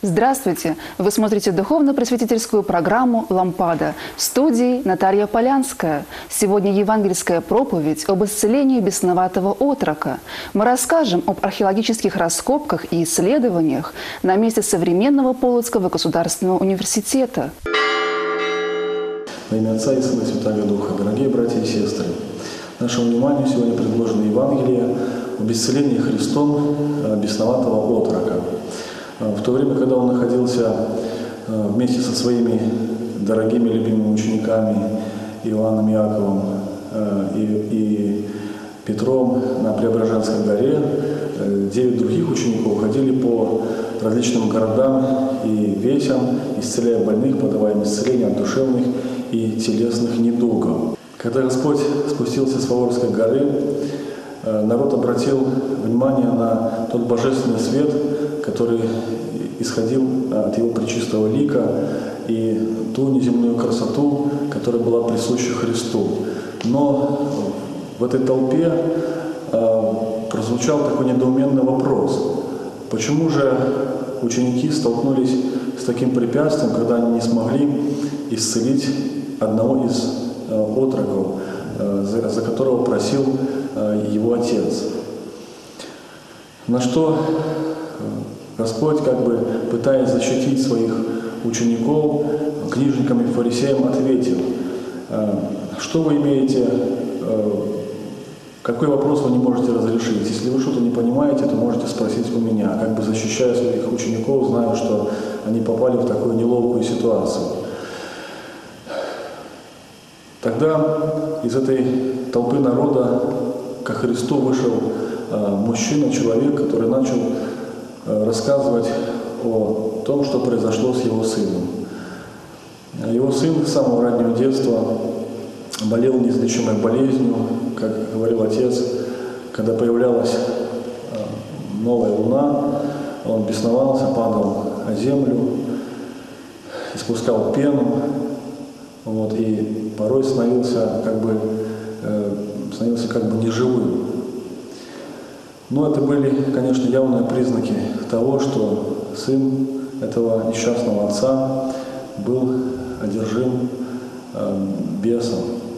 Здравствуйте! Вы смотрите духовно-просветительскую программу «Лампада». В студии Наталья Полянская. Сегодня евангельская проповедь об исцелении бесноватого отрока. Мы расскажем об археологических раскопках и исследованиях на месте современного Полоцкого государственного университета. Во имя Отца и Сына и Святаго Духа. Дорогие братья и сестры, нашему вниманию сегодня предложено Евангелие об исцелении Христом бесноватого отрока. В то время, когда он находился вместе со своими дорогими любимыми учениками Иоанном, Иаковом и Петром на Преображенской горе, 9 других учеников ходили по различным городам и весям, исцеляя больных, подавая им исцеление от душевных и телесных недугов. Когда Господь спустился с Фаворской горы, народ обратил внимание на тот божественный свет, который исходил от Его пречистого лика, и ту неземную красоту, которая была присуща Христу. Но в этой толпе прозвучал такой недоуменный вопрос: почему же ученики столкнулись с таким препятствием, когда они не смогли исцелить одного из отроков, за которого просил его отец? На что Господь, пытаясь защитить своих учеников, книжникам и фарисеям ответил: что вы имеете, какой вопрос вы не можете разрешить? Если вы что-то не понимаете, то можете спросить у меня. Защищая своих учеников, знаю, что они попали в такую неловкую ситуацию. Тогда из этой толпы народа ко Христу вышел мужчина, человек, который начал рассказывать о том, что произошло с его сыном. Его сын с самого раннего детства болел неизлечимой болезнью. Как говорил отец, когда появлялась новая луна, он бесновался, падал о землю, испускал пену, и порой становился неживым. Но это были, конечно, явные признаки того, что сын этого несчастного отца был одержим бесом.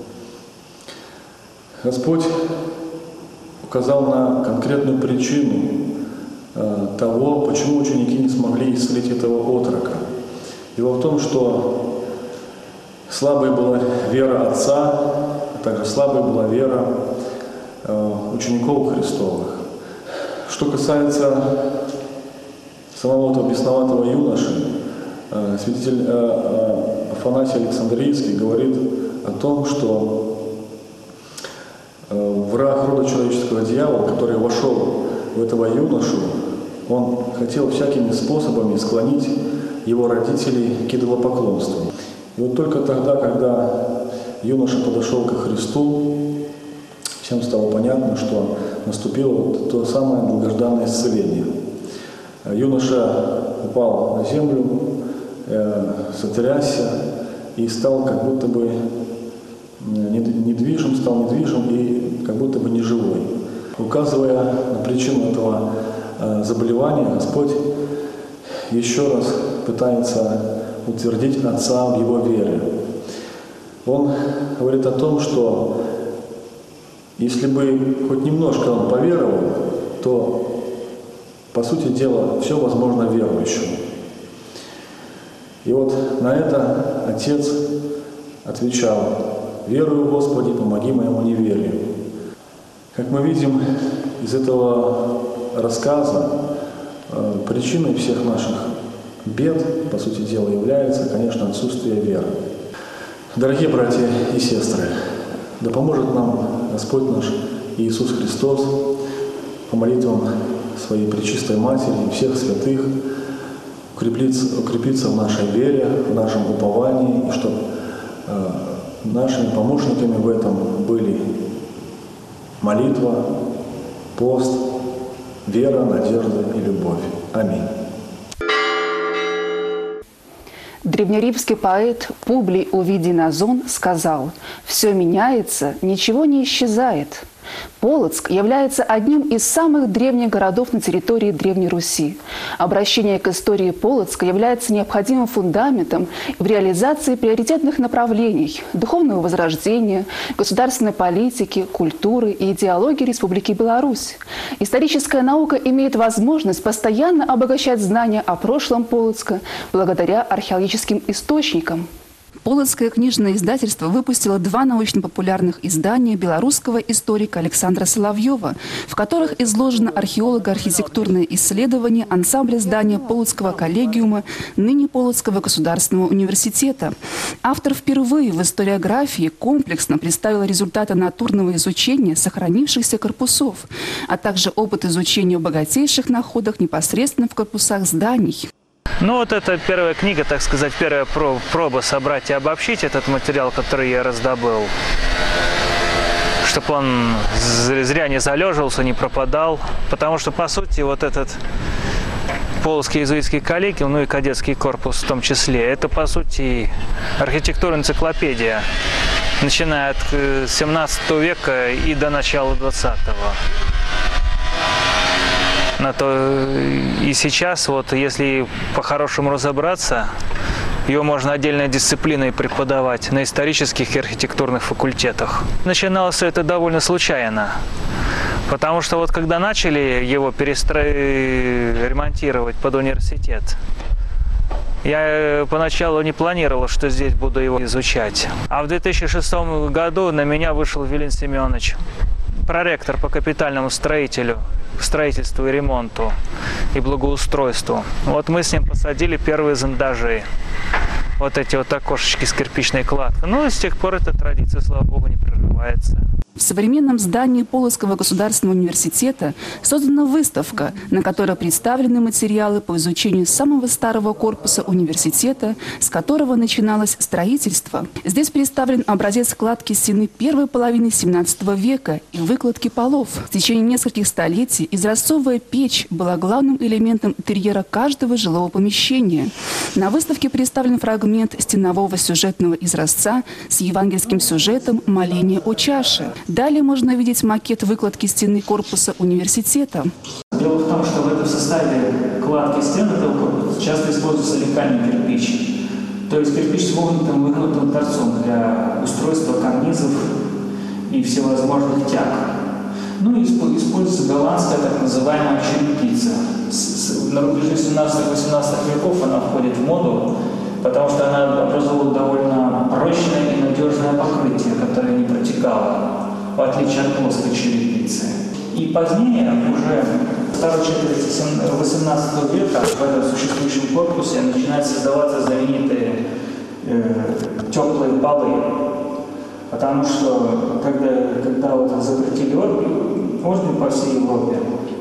Господь указал на конкретную причину того, почему ученики не смогли исцелить этого отрока. Дело в том, что слабой была вера отца, а также слабой была вера учеников Христовых. Что касается самого этого бесноватого юноши, святитель Афанасий Александрийский говорит о том, что враг рода человеческого, дьявол, который вошел в этого юношу, он хотел всякими способами склонить его родителей к идолопоклонству. И вот только тогда, когда юноша подошел ко Христу, всем стало понятно, что наступило то самое долгожданное исцеление. Юноша упал на землю, сотрясся и стал как будто бы недвижим, и как будто бы неживой. Указывая на причину этого заболевания, Господь еще раз пытается утвердить отца в его вере. Он говорит о том, что если бы хоть немножко он поверовал, то, по сути дела, все возможно верующему. И вот на это отец отвечал: «Верую, Господи, помоги моему неверию». Как мы видим из этого рассказа, причиной всех наших бед, по сути дела, является, конечно, отсутствие веры. Дорогие братья и сестры, да поможет нам Господь наш Иисус Христос по молитвам Своей Пречистой Матери и всех святых укрепиться в нашей вере, в нашем уповании, и чтобы нашими помощниками в этом были молитва, пост, вера, надежда и любовь. Аминь. Древнеримский поэт Публий Овидий Назон сказал: «Все меняется, ничего не исчезает». Полоцк является одним из самых древних городов на территории Древней Руси. Обращение к истории Полоцка является необходимым фундаментом в реализации приоритетных направлений духовного возрождения, государственной политики, культуры и идеологии Республики Беларусь. Историческая наука имеет возможность постоянно обогащать знания о прошлом Полоцка благодаря археологическим источникам. Полоцкое книжное издательство выпустило 2 научно-популярных издания белорусского историка Александра Соловьева, в которых изложено археолого-архитектурное исследование ансамбля здания Полоцкого коллегиума, ныне Полоцкого государственного университета. Автор впервые в историографии комплексно представил результаты натурного изучения сохранившихся корпусов, а также опыт изучения богатейших находок непосредственно в корпусах зданий. Ну вот это первая книга, так сказать, первая проба собрать и обобщить этот материал, который я раздобыл, чтобы он зря не залеживался, не пропадал. Потому что, по сути, вот этот Полоцкий иезуитский коллегиум, ну и кадетский корпус в том числе, это, по сути, архитектурная энциклопедия, начиная от 17 века и до начала 20-го. И сейчас, вот, если по-хорошему разобраться, ее можно отдельной дисциплиной преподавать на исторических и архитектурных факультетах. Начиналось все это довольно случайно, потому что вот когда начали его ремонтировать под университет, я поначалу не планировал, что здесь буду его изучать. А в 2006 году на меня вышел Вилен Семенович, проректор по капитальному строительству и ремонту и благоустройству. Вот мы с ним посадили первые зондажи. Вот эти вот окошечки с кирпичной кладкой. Ну и с тех пор эта традиция, слава богу, не прерывается. В современном здании Полоцкого государственного университета создана выставка, на которой представлены материалы по изучению самого старого корпуса университета, с которого начиналось строительство. Здесь представлен образец кладки стены первой половины 17 века и выкладки полов. В течение нескольких столетий изразцовая печь была главным элементом интерьера каждого жилого помещения. На выставке представлен фрагмент стенового сюжетного изразца с евангельским сюжетом «Моление о чаше». Далее можно видеть макет выкладки стены корпуса университета. Дело в том, что в этом составе кладки стен этого корпуса часто используется лекальный кирпич. То есть кирпич с выгнутым торцом для устройства карнизов и всевозможных тяг. Ну и используется голландская так называемая черепица. На рубеже 17-18 веков она входит в моду, потому что она образовала довольно прочное и надежное покрытие, которое не протекало, в отличие от плоской черепицы. И позднее, уже в второй четверти 18 века, в этом существующем корпусе начинают создаваться знаменитые теплые полы. Потому что, когда вот запретили орден по всей Европе,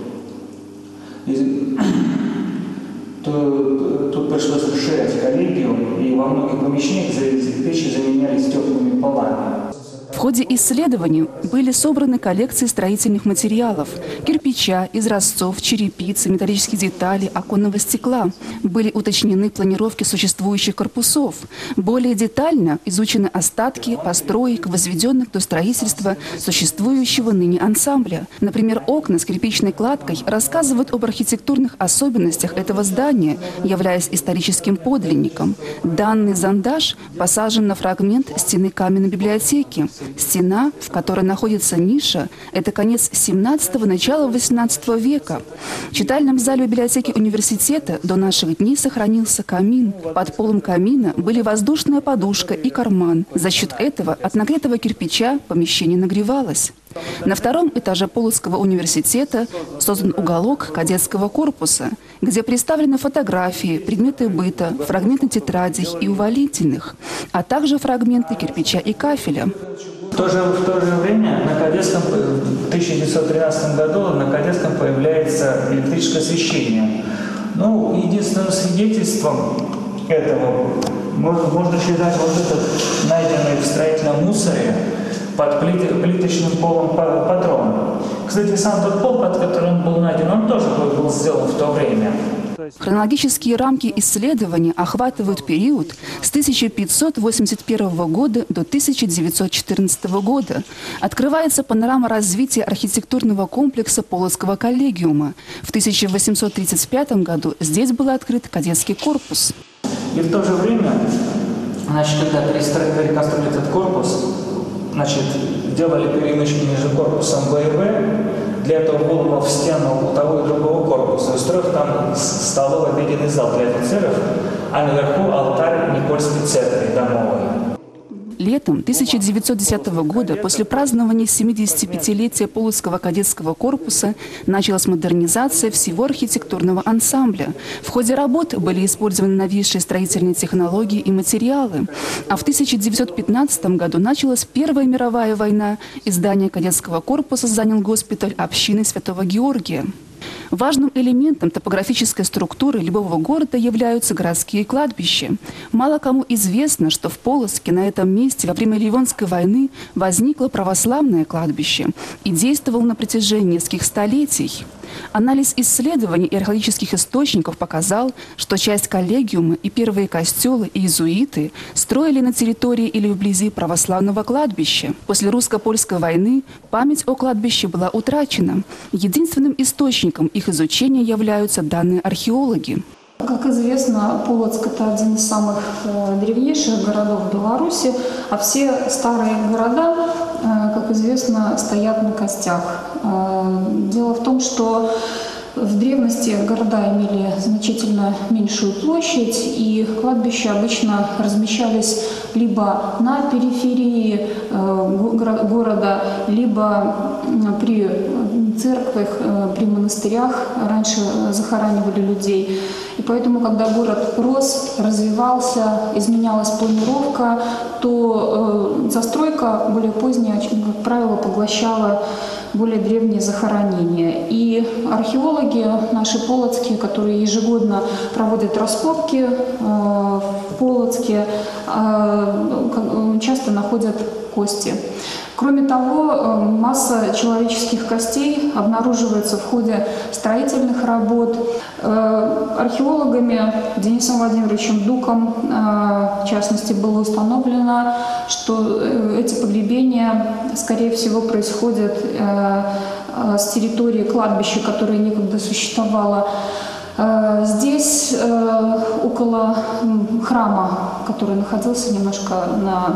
то тут пришлось расширять коллегиум, и во многих помещениях печи заменялись теплыми полами. В ходе исследований были собраны коллекции строительных материалов – кирпича, изразцов, черепицы, металлических деталей, оконного стекла. Были уточнены планировки существующих корпусов. Более детально изучены остатки построек, возведенных до строительства существующего ныне ансамбля. Например, окна с кирпичной кладкой рассказывают об архитектурных особенностях этого здания, являясь историческим подлинником. Данный зондаж посажен на фрагмент стены каменной библиотеки. Стена, в которой находится ниша, это конец 17-го, начало 18 века. В читальном зале библиотеки университета до наших дней сохранился камин. Под полом камина были воздушная подушка и карман. За счет этого от нагретого кирпича помещение нагревалось. На втором этаже Полоцкого университета создан уголок кадетского корпуса, где представлены фотографии, предметы быта, фрагменты тетрадей и увалительных, а также фрагменты кирпича и кафеля. В то же время в 1913 году на Кадетском появляется электрическое освещение. Ну, единственным свидетельством этого можно считать вот этот найденный в строительном мусоре под плиточным полом патрон. Кстати, сам тот пол, под которым он был найден, он тоже был сделан в то время. Хронологические рамки исследования охватывают период с 1581 года до 1914 года. Открывается панорама развития архитектурного комплекса Полоцкого коллегиума. В 1835 году здесь был открыт кадетский корпус. И в то же время, когда реконструировали этот корпус, делали перемычки между корпусом Б и Б. Для этого выломал в стену у того и другого корпуса, устроив там столово-обеденный зал для офицеров, а наверху алтарь Никольской церкви домовой. Летом 1910 года, после празднования 75-летия Полоцкого кадетского корпуса, началась модернизация всего архитектурного ансамбля. В ходе работ были использованы новейшие строительные технологии и материалы. А в 1915 году началась Первая мировая война, и здание кадетского корпуса занял госпиталь общины Святого Георгия. Важным элементом топографической структуры любого города являются городские кладбища. Мало кому известно, что в Полоцке на этом месте во время Ливонской войны возникло православное кладбище и действовало на протяжении нескольких столетий. Анализ исследований и археологических источников показал, что часть коллегиума и первые костелы и иезуиты строили на территории или вблизи православного кладбища. После русско-польской войны память о кладбище была утрачена. Единственным источником их изучения являются данные археологи. Как известно, Полоцк – это один из самых древнейших городов Беларуси, а все старые города, как известно, стоят на костях. Дело в том, что в древности города имели значительно меньшую площадь, и кладбища обычно размещались либо на периферии города, либо при церквях, при монастырях раньше захоранивали людей. И поэтому, когда город рос, развивался, изменялась планировка, то застройка более поздняя, как правило, поглощала более древние захоронения. И археологи наши полоцкие, которые ежегодно проводят раскопки в Полоцке, часто находят кости. Кроме того, масса человеческих костей обнаруживается в ходе строительных работ. Археологами Денисом Владимировичем Дуком, в частности, было установлено, что эти погребения, скорее всего, происходят с территории кладбища, которое некогда существовало. Здесь, около храма, который находился немножко на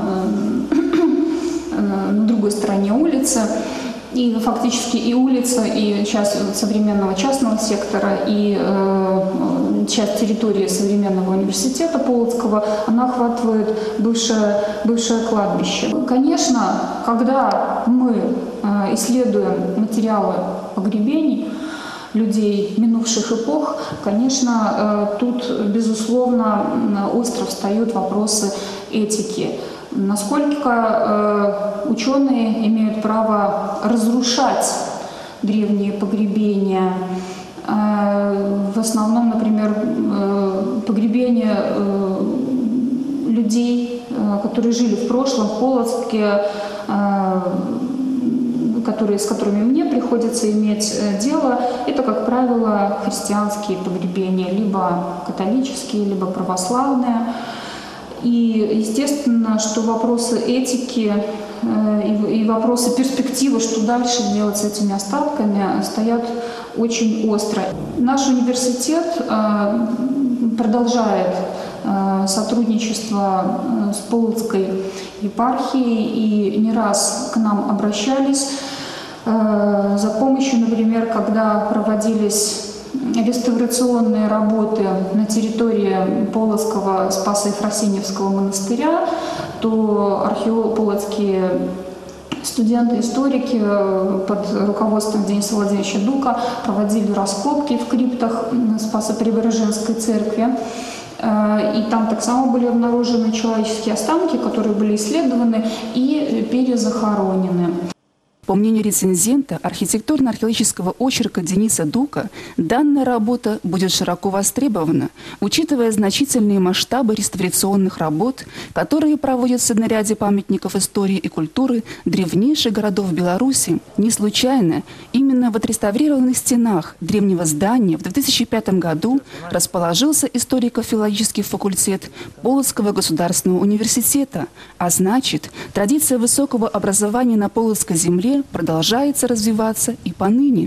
другой стороне улицы, и фактически и улица, и часть современного частного сектора, и часть территории современного университета Полоцкого, она охватывает бывшее кладбище. Конечно, когда мы исследуем материалы погребений людей минувших эпох, конечно, тут, безусловно, остро встают вопросы этики. Насколько ученые имеют право разрушать древние погребения. В основном, например, погребения людей, которые жили в прошлом в Полоцке, с которыми мне приходится иметь дело, это, как правило, христианские погребения, либо католические, либо православные. И естественно, что вопросы этики и вопросы перспективы, что дальше делать с этими остатками, стоят очень остро. Наш университет продолжает сотрудничество с Полоцкой епархией, и не раз к нам обращались за помощью, например, когда проводились реставрационные работы на территории Полоцкого Спасо-Ефросиньевского монастыря, то полоцкие студенты-историки под руководством Дениса Владимировича Дука проводили раскопки в криптах Спасо-Преображенской церкви. И там так само были обнаружены человеческие останки, которые были исследованы и перезахоронены. По По мнению рецензента архитектурно-археологического очерка Дениса Дука, данная работа будет широко востребована, учитывая значительные масштабы реставрационных работ, которые проводятся на ряде памятников истории и культуры древнейших городов Беларуси. Не случайно именно в отреставрированных стенах древнего здания в 2005 году расположился историко-филологический факультет Полоцкого государственного университета, а значит, традиция высокого образования на Полоцкой земле продолжается развиваться и поныне.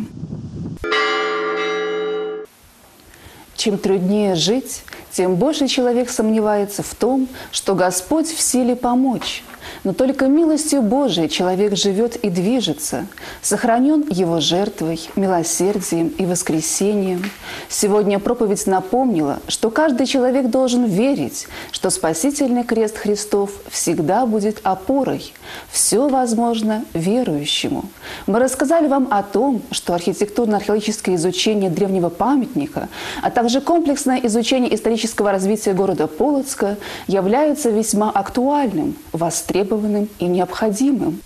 Чем труднее жить, тем больше человек сомневается в том, что Господь в силе помочь. Но только милостью Божией человек живет и движется, сохранен его жертвой, милосердием и воскресением. Сегодня проповедь напомнила, что каждый человек должен верить, что спасительный крест Христов всегда будет опорой. Все возможно верующему. Мы рассказали вам о том, что архитектурно-археологическое изучение древнего памятника, а также комплексное изучение исторического развития города Полоцка являются весьма актуальным, востребованным и необходимым.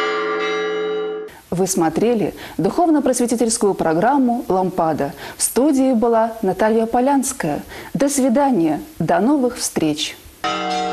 Вы смотрели духовно-просветительскую программу «Лампада». В студии была Наталья Полянская. До свидания, до новых встреч!